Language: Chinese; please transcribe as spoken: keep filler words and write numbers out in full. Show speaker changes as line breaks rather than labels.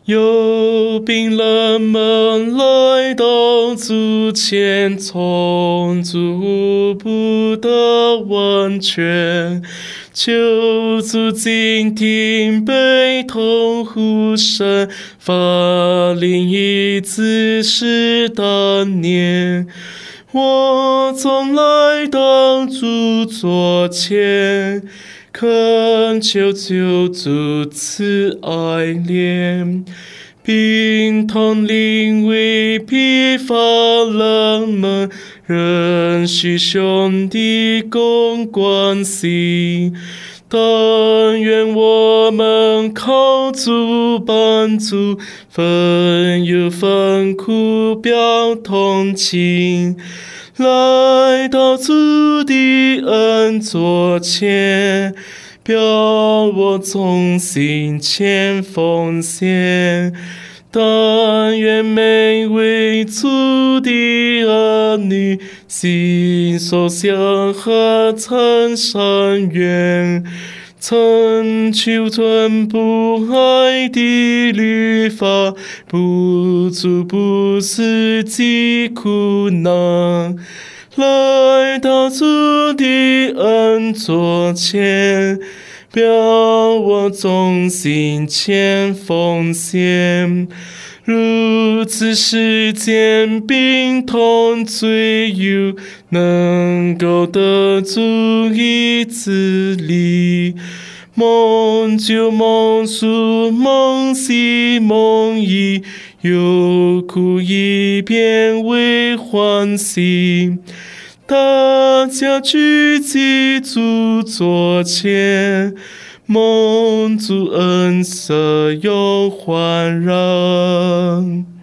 有病人们来到主前，从主不得完全。求主静听悲痛呼声，发灵医治世当年。我总来到主座前，恳求救主慈爱怜。病痛临危疲乏人们，仍需兄弟共关心。但愿我们靠主帮助，分忧分苦表同情，来到主的恩座前，表我忠心前奉献。但愿每位主的儿女心所相合，常善愿，曾求遵不爱的律法，不住不死疾苦难，来到主的恩座前，表我忠心前奉献。如此世间病痛罪忧，能够得主医治力。蒙救蒙赎蒙喜蒙义，忧苦一变为欢喜。大家聚集主座前，蒙主恩赦又焕然。